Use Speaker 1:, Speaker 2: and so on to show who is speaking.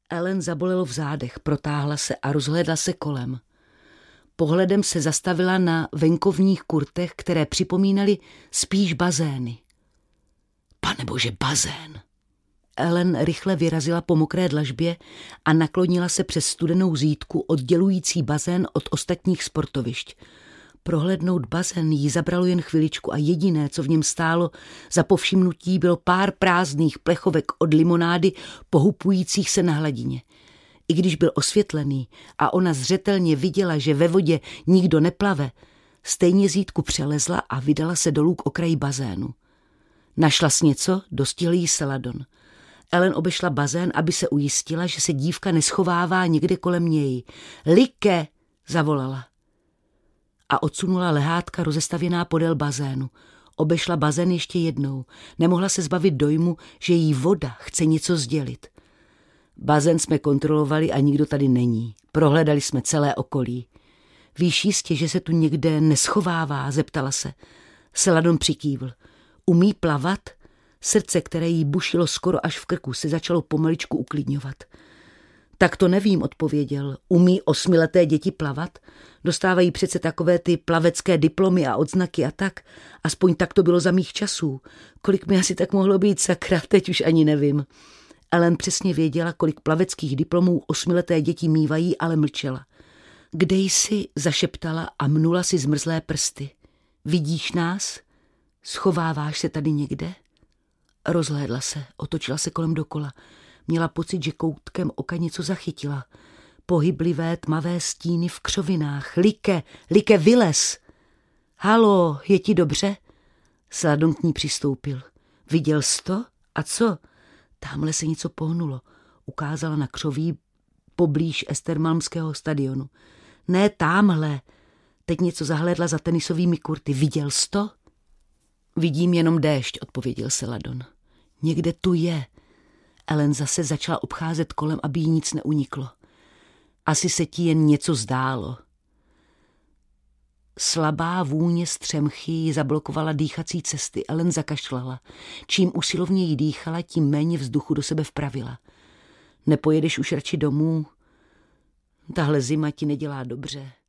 Speaker 1: Ellen zabolelo v zádech, protáhla se a rozhlédla se kolem. Pohledem se zastavila na venkovních kurtech, které připomínaly spíš bazény. Panebože, bazén! Ellen rychle vyrazila po mokré dlažbě a naklonila se přes studenou zítku oddělující bazén od ostatních sportovišť. Prohlédnout bazén jí zabralo jen chviličku a jediné, co v něm stálo za povšimnutí, bylo pár prázdných plechovek od limonády pohupujících se na hladině. I když byl osvětlený a ona zřetelně viděla, že ve vodě nikdo neplave, stejně zítku přelezla a vydala se dolů k okraji bazénu. Našla jsi něco? Dostihl jí Celadon. Ellen obešla bazén, aby se ujistila, že se dívka neschovává někde kolem něj. Like! Zavolala. A odsunula lehátka rozestavěná podél bazénu. Obešla bazén ještě jednou. Nemohla se zbavit dojmu, že jí voda chce něco sdělit. Bazén jsme kontrolovali a nikdo tady není. Prohledali jsme celé okolí. Víš jistě, že se tu někde neschovává? Zeptala se. Celadon přikývl. Umí plavat? Srdce, které jí bušilo skoro až v krku, se začalo pomaličku uklidňovat. Tak to nevím, odpověděl. Umí 8leté děti plavat? Dostávají přece takové ty plavecké diplomy a odznaky a tak. Aspoň tak to bylo za mých časů. Kolik mi asi tak mohlo být, sakra, teď už ani nevím. Ellen přesně věděla, kolik plaveckých diplomů 8leté děti mívají, ale mlčela. Kde jsi? Zašeptala a mnula si zmrzlé prsty. Vidíš nás? Schováváš se tady někde? Rozhlédla se, otočila se kolem dokola. Měla pocit, že koutkem oka něco zachytila. Pohyblivé tmavé stíny v křovinách. Like, vylez! Halo, je ti dobře? Celadon k ní přistoupil. Viděl jsi to? A co? Támhle se něco pohnulo. Ukázala na křoví poblíž Estermalmského stadionu. Ne, támhle. Teď něco zahlédla za tenisovými kurty. Viděl jsi to? Vidím jenom déšť, odpověděl Celadon. Někde tu je. Ellen zase začala obcházet kolem, aby jí nic neuniklo. Asi se ti jen něco zdálo. Slabá vůně střemchy ji zablokovala dýchací cesty. Ellen zakašlala. Čím usilovněji dýchala, tím méně vzduchu do sebe vpravila. Nepojedeš už radši domů? Tahle zima ti nedělá dobře.